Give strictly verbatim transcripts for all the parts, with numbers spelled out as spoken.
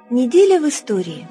Неделя в истории.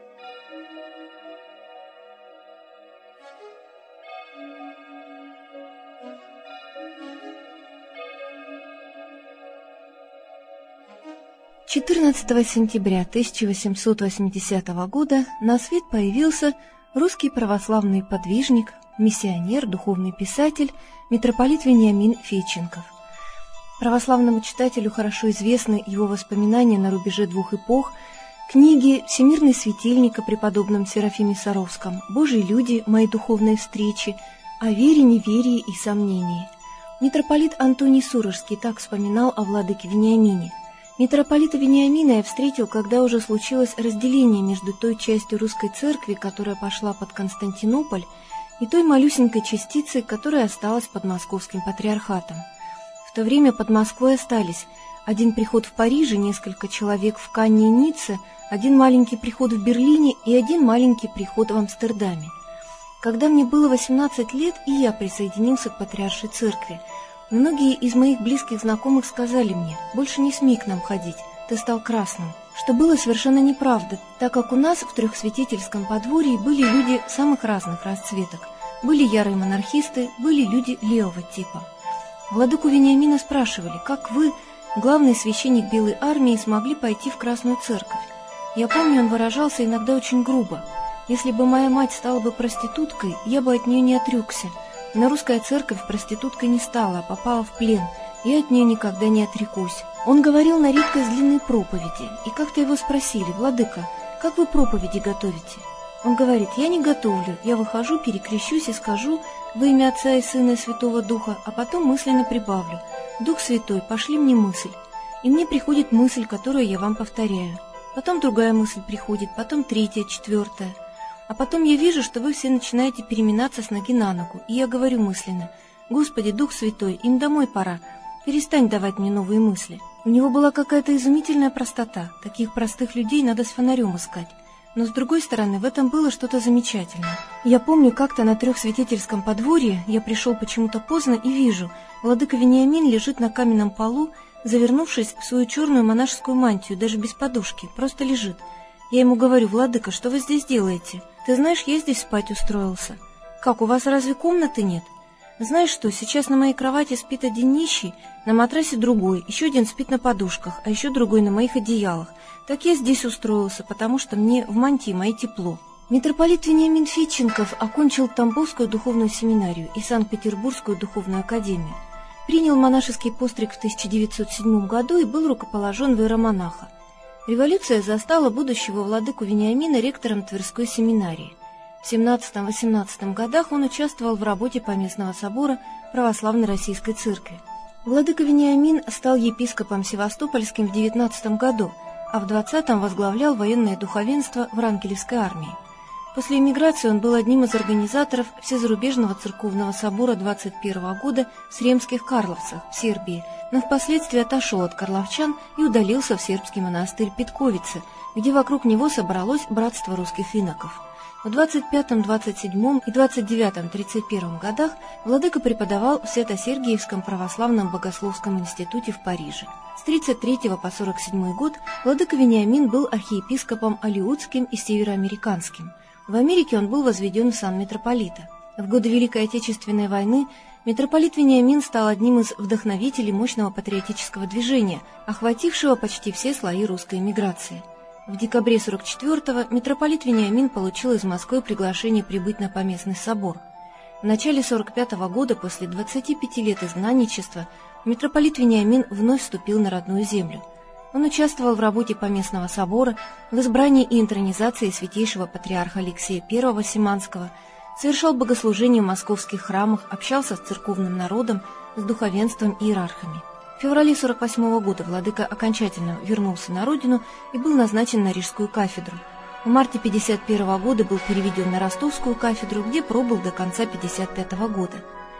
четырнадцатого сентября тысяча восемьсот восьмидесятого года на свет появился русский православный подвижник, миссионер, духовный писатель, митрополит Вениамин Федченков. Православному читателю хорошо известны его воспоминания на рубеже двух эпох, книги «Всемирный светильник» о преподобном Серафиме Саровском, «Божьи люди. Мои духовные встречи», о вере, неверии и сомнении. Митрополит Антоний Сурожский так вспоминал о владыке Вениамине. Митрополита Вениамина я встретил, когда уже случилось разделение между той частью русской церкви, которая пошла под Константинополь, и той малюсенькой частицей, которая осталась под московским патриархатом. В то время под Москвой остались один приход в Париже, несколько человек в Канне и Ницце, один маленький приход в Берлине и один маленький приход в Амстердаме. Когда мне было восемнадцать лет, и я присоединился к патриаршей церкви, многие из моих близких знакомых сказали мне: «Больше не смей к нам ходить, ты стал красным», что было совершенно неправда, так как у нас в Трехсвятительском подворье были люди самых разных расцветок. Были ярые монархисты, были люди левого типа. Владыку Вениамина спрашивали: «Как вы, главный священник Белой армии, смогли пойти в Красную церковь?» Я помню, он выражался иногда очень грубо: «Если бы моя мать стала бы проституткой, я бы от нее не отрекся. Но русская церковь проституткой не стала, а попала в плен, и от нее никогда не отрекусь». Он говорил на редкость длинной проповеди, и как-то его спросили: «Владыка, как вы проповеди готовите?» Он говорит: «Я не готовлю, я выхожу, перекрещусь и скажу во имя Отца и Сына и Святого Духа, а потом мысленно прибавлю: Дух Святой, пошли мне мысль». И мне приходит мысль, которую я вам повторяю. Потом другая мысль приходит, потом третья, четвертая. А потом я вижу, что вы все начинаете переминаться с ноги на ногу, и я говорю мысленно: «Господи, Дух Святой, им домой пора, перестань давать мне новые мысли». У него была какая-то изумительная простота, таких простых людей надо с фонарем искать. Но с другой стороны, в этом было что-то замечательное. Я помню, как-то на Трехсвятительском подворье я пришел почему-то поздно и вижу, владыка Вениамин лежит на каменном полу, завернувшись в свою черную монашескую мантию, даже без подушки, просто лежит. Я ему говорю: «Владыка, что вы здесь делаете? Ты знаешь, я здесь спать устроился». «Как, у вас разве комнаты нет?» «Знаешь что, сейчас на моей кровати спит один нищий, на матрасе другой, еще один спит на подушках, а еще другой на моих одеялах. Так я здесь устроился, потому что мне в мантии моей тепло». Митрополит Вениамин Федченков окончил Тамбовскую духовную семинарию и Санкт-Петербургскую духовную академию. Принял монашеский постриг в тысяча девятьсот седьмом году и был рукоположен в иеромонаха. Революция застала будущего владыку Вениамина ректором Тверской семинарии. В семнадцатом-восемнадцатом годах он участвовал в работе Поместного собора Православной Российской Церкви. Владыка Вениамин стал епископом Севастопольским в девятнадцатом году, а в двадцатом возглавлял военное духовенство Врангелевской армии. После эмиграции он был одним из организаторов Всезарубежного церковного собора двадцать первого года в Сремских Карловцах в Сербии, но впоследствии отошел от карловчан и удалился в сербский монастырь Петковице, где вокруг него собралось братство русских иноков. В двадцать пятом, двадцать седьмом и двадцать девятом, тридцать первом годах владыка преподавал в Свято-Сергиевском православном богословском институте в Париже. С тридцать третьего по сорок седьмой год владыка Вениамин был архиепископом Алиутским и Североамериканским. В Америке он был возведен в сан митрополита. В годы Великой Отечественной войны митрополит Вениамин стал одним из вдохновителей мощного патриотического движения, охватившего почти все слои русской эмиграции. В декабре сорок четвёртого митрополит Вениамин получил из Москвы приглашение прибыть на Поместный собор. В начале сорок пятого года, после двадцати пяти лет изгнанничества, митрополит Вениамин вновь вступил на родную землю. Он участвовал в работе Поместного собора, в избрании и интронизации святейшего патриарха Алексея Первого Симанского, совершал богослужения в московских храмах, общался с церковным народом, с духовенством и иерархами. В феврале сорок восьмого года владыка окончательно вернулся на родину и был назначен на Рижскую кафедру. В марте пятьдесят первого года был переведен на Ростовскую кафедру, где пробыл до конца пятьдесят пятого года.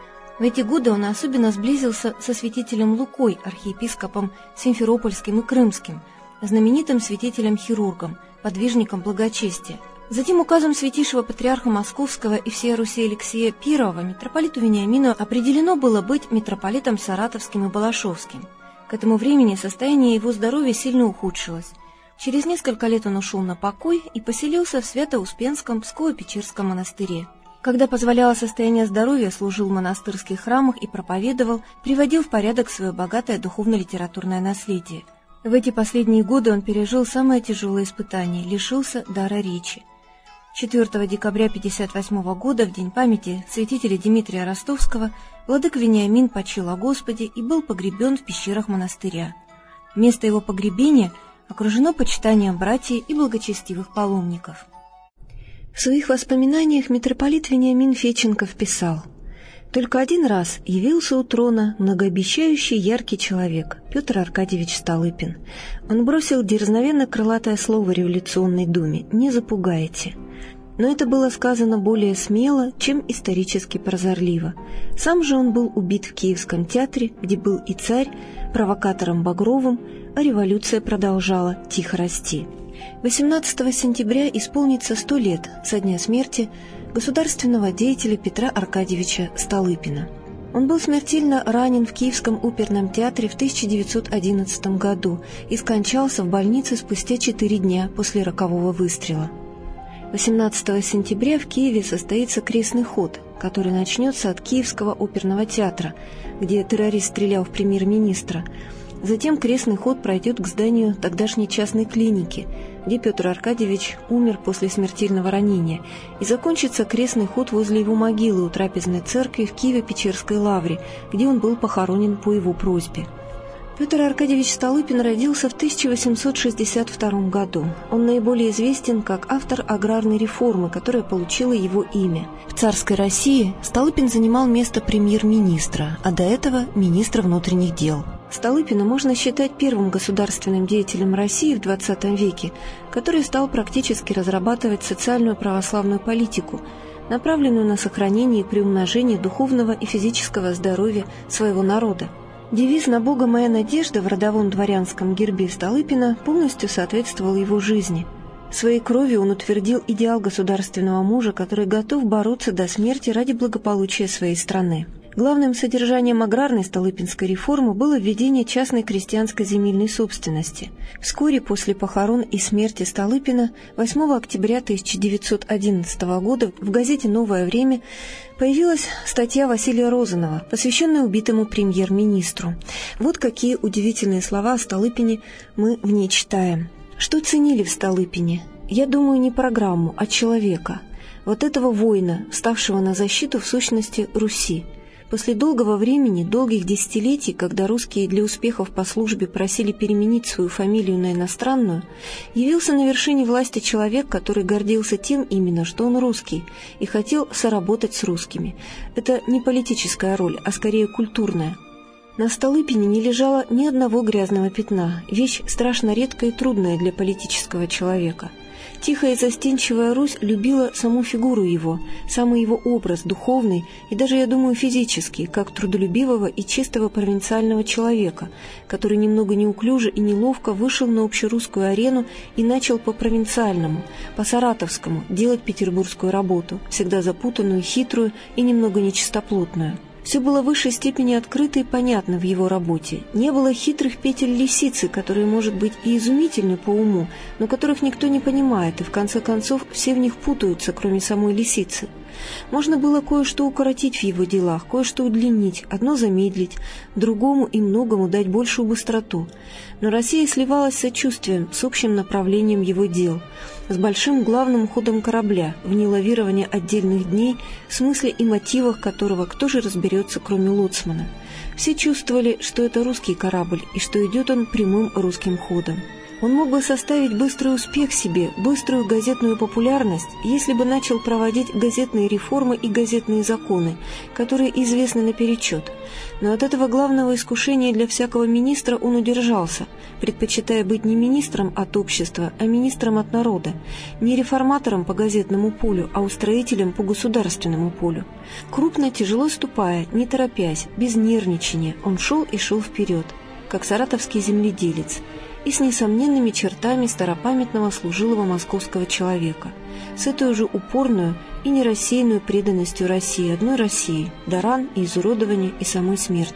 В эти годы он особенно сблизился со святителем Лукой, архиепископом Симферопольским и Крымским, знаменитым святителем-хирургом, подвижником благочестия. Затем указом святейшего патриарха Московского и всея Руси Алексея Первого митрополиту Вениамину определено было быть митрополитом Саратовским и Балашовским. К этому времени состояние его здоровья сильно ухудшилось. Через несколько лет он ушел на покой и поселился в Свято-Успенском Псково-Печерском монастыре. Когда позволяло состояние здоровья, служил в монастырских храмах и проповедовал, приводил в порядок свое богатое духовно-литературное наследие. В эти последние годы он пережил самое тяжелое испытание – лишился дара речи. четвёртого декабря тысяча девятьсот пятьдесят восьмого года, в день памяти святителя Дмитрия Ростовского, владыка Вениамин почил о Господе и был погребен в пещерах монастыря. Место его погребения окружено почитанием братьев и благочестивых паломников. В своих воспоминаниях митрополит Вениамин Феченков писал: «Только один раз явился у трона многообещающий яркий человек Петр Аркадьевич Столыпин. Он бросил дерзновенно крылатое слово революционной думе «Не запугаете». Но это было сказано более смело, чем исторически прозорливо. Сам же он был убит в Киевском театре, где был и царь, провокатором Багровым, а революция продолжала тихо расти. восемнадцатого сентября исполнится сто лет со дня смерти государственного деятеля Петра Аркадьевича Столыпина. Он был смертельно ранен в Киевском оперном театре в тысяча девятьсот одиннадцатом году и скончался в больнице спустя четыре дня после рокового выстрела. восемнадцатого сентября в Киеве состоится крестный ход, который начнется от Киевского оперного театра, где террорист стрелял в премьер-министра. Затем крестный ход пройдет к зданию тогдашней частной клиники, где Петр Аркадьевич умер после смертельного ранения, и закончится крестный ход возле его могилы у трапезной церкви в Киево-Печерской лавре, где он был похоронен по его просьбе. Петр Аркадьевич Столыпин родился в тысяча восемьсот шестьдесят втором году. Он наиболее известен как автор аграрной реформы, которая получила его имя. В царской России Столыпин занимал место премьер-министра, а до этого министра внутренних дел. Столыпина можно считать первым государственным деятелем России в двадцатом веке, который стал практически разрабатывать социальную православную политику, направленную на сохранение и приумножение духовного и физического здоровья своего народа. Девиз «На Бога моя надежда» в родовом дворянском гербе Столыпина полностью соответствовал его жизни. Своей кровью он утвердил идеал государственного мужа, который готов бороться до смерти ради благополучия своей страны. Главным содержанием аграрной столыпинской реформы было введение частной крестьянской земельной собственности. Вскоре после похорон и смерти Столыпина восьмого октября тысяча девятьсот одиннадцатого года в газете «Новое время» появилась статья Василия Розанова, посвященная убитому премьер-министру. Вот какие удивительные слова о Столыпине мы в ней читаем. «Что ценили в Столыпине? Я думаю, не программу, а человека. Вот этого воина, ставшего на защиту в сущности Руси. После долгого времени, долгих десятилетий, когда русские для успехов по службе просили переменить свою фамилию на иностранную, явился на вершине власти человек, который гордился тем именно, что он русский, и хотел соработать с русскими. Это не политическая роль, а скорее культурная. На Столыпине не лежало ни одного грязного пятна, вещь страшно редкая и трудная для политического человека. Тихая и застенчивая Русь любила саму фигуру его, самый его образ, духовный и даже, я думаю, физический, как трудолюбивого и чистого провинциального человека, который немного неуклюже и неловко вышел на общерусскую арену и начал по-провинциальному, по-саратовскому делать петербургскую работу, всегда запутанную, хитрую и немного нечистоплотную. Все было в высшей степени открыто и понятно в его работе. Не было хитрых петель лисицы, которые, может быть, и изумительны по уму, но которых никто не понимает, и в конце концов все в них путаются, кроме самой лисицы. Можно было кое-что укоротить в его делах, кое-что удлинить, одно замедлить, другому и многому дать большую быстроту. Но Россия сливалась с сочувствием, с общим направлением его дел, с большим главным ходом корабля, в ней лавирование отдельных дней, в смысле и мотивах которого кто же разберется, кроме лоцмана. Все чувствовали, что это русский корабль и что идет он прямым русским ходом. Он мог бы составить быстрый успех себе, быструю газетную популярность, если бы начал проводить газетные реформы и газетные законы, которые известны наперечет. Но от этого главного искушения для всякого министра он удержался, предпочитая быть не министром от общества, а министром от народа, не реформатором по газетному полю, а устроителем по государственному полю. Крупно, тяжело ступая, не торопясь, без нервничания, он шел и шел вперед, как саратовский земледелец, и с несомненными чертами старопамятного служилого московского человека, с этой же упорную и нерассеянную преданностью России, одной России, до ран и изуродования и самой смерти.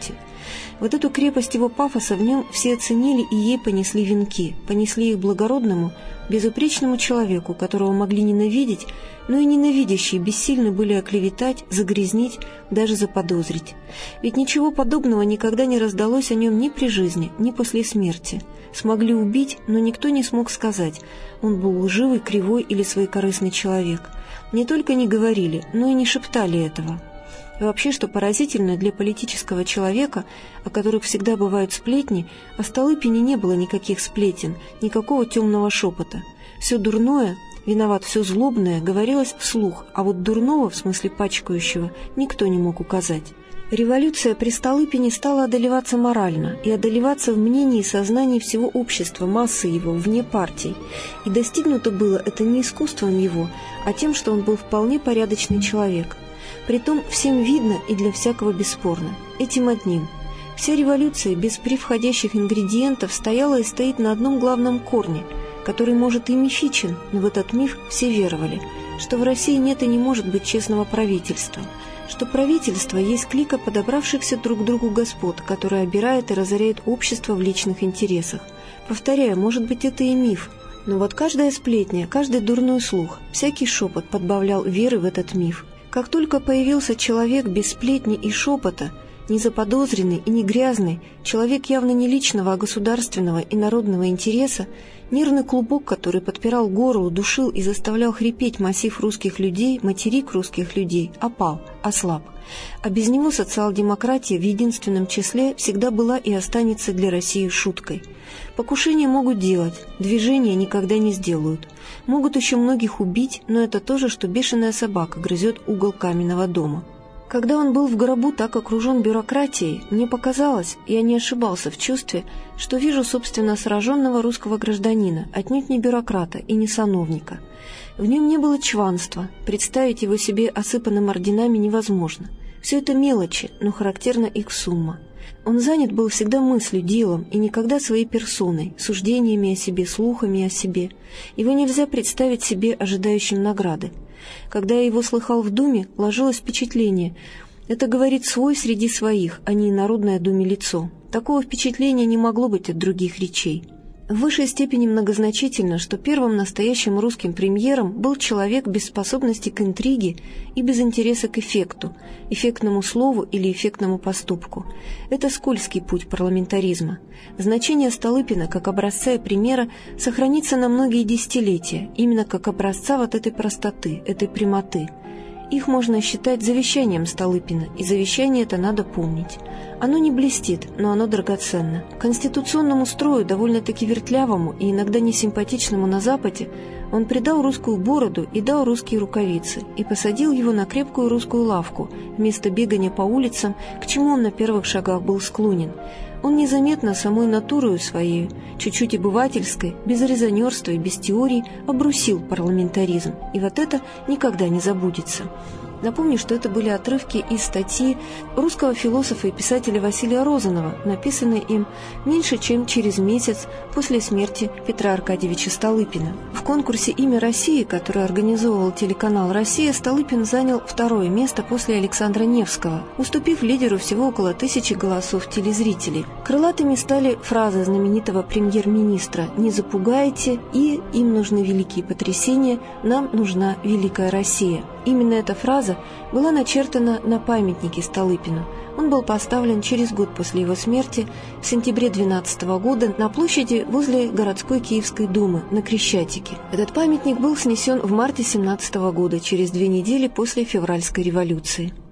Вот эту крепость его пафоса в нем все оценили и ей понесли венки, понесли их благородному, безупречному человеку, которого могли ненавидеть, но и ненавидящие бессильны были оклеветать, загрязнить, даже заподозрить. Ведь ничего подобного никогда не раздалось о нем ни при жизни, ни после смерти. Смогли убить, но никто не смог сказать, он был лживый, кривой или своекорыстный человек. Не только не говорили, но и не шептали этого. И вообще, что поразительно, для политического человека, о которых всегда бывают сплетни, о Столыпине не было никаких сплетен, никакого темного шепота. Все дурное, виноват все злобное, говорилось вслух, а вот дурного, в смысле пачкающего, никто не мог указать. Революция при Столыпине стала одолеваться морально и одолеваться в мнении и сознании всего общества, массы его, вне партий. И достигнуто было это не искусством его, а тем, что он был вполне порядочный человек. Притом всем видно и для всякого бесспорно. Этим одним. Вся революция без превходящих ингредиентов стояла и стоит на одном главном корне, который, может, и мифичен, но в этот миф все веровали, что в России нет и не может быть честного правительства, что правительство есть клика подобравшихся друг к другу господ, которые обирают и разоряют общество в личных интересах. Повторяю, может быть, это и миф, но вот каждая сплетня, каждый дурной слух, всякий шепот подбавлял веры в этот миф. Как только появился человек без сплетни и шепота, не заподозренный и не грязный, человек явно не личного, а государственного и народного интереса, нервный клубок, который подпирал горло, душил и заставлял хрипеть массив русских людей, материк русских людей, опал, ослаб. А без него социал-демократия в единственном числе всегда была и останется для России шуткой. Покушения могут делать, движения никогда не сделают. Могут еще многих убить, но это то же, что бешеная собака грызет угол каменного дома. Когда он был в гробу так окружен бюрократией, мне показалось, я не ошибался в чувстве, что вижу, собственно, сраженного русского гражданина, отнюдь не бюрократа и не сановника. В нем не было чванства, представить его себе осыпанным орденами невозможно. Все это мелочи, но характерна их сумма. Он занят был всегда мыслью, делом и никогда своей персоной, суждениями о себе, слухами о себе. Его нельзя представить себе ожидающим награды. Когда я его слыхал в Думе, ложилось впечатление. Это говорит свой среди своих, а не инородное Думе лицо. Такого впечатления не могло быть от других речей. В высшей степени многозначительно, что первым настоящим русским премьером был человек без способности к интриге и без интереса к эффекту, эффектному слову или эффектному поступку. Это скользкий путь парламентаризма. Значение Столыпина как образца и примера сохранится на многие десятилетия, именно как образца вот этой простоты, этой прямоты. Их можно считать завещанием Столыпина, и завещание это надо помнить. Оно не блестит, но оно драгоценно. Конституционному строю, довольно-таки вертлявому и иногда несимпатичному на Западе, он придал русскую бороду и дал русские рукавицы, и посадил его на крепкую русскую лавку, вместо бегания по улицам, к чему он на первых шагах был склонен. Он незаметно самой натурою своей, чуть-чуть обывательской, без резонерства и без теорий, обрусил парламентаризм, и вот это никогда не забудется. Напомню, что это были отрывки из статьи русского философа и писателя Василия Розанова, написанной им меньше чем через месяц после смерти Петра Аркадьевича Столыпина. В конкурсе «Имя России», который организовывал телеканал «Россия», Столыпин занял второе место после Александра Невского, уступив лидеру всего около тысячи голосов телезрителей. Крылатыми стали фразы знаменитого премьер-министра «Не запугайте» и «Им нужны великие потрясения, нам нужна великая Россия». Именно эта фраза была начертана на памятнике Столыпину. Он был поставлен через год после его смерти, в сентябре двенадцатого года, на площади возле городской Киевской думы, на Крещатике. Этот памятник был снесен в марте семнадцатого года, через две недели после февральской революции.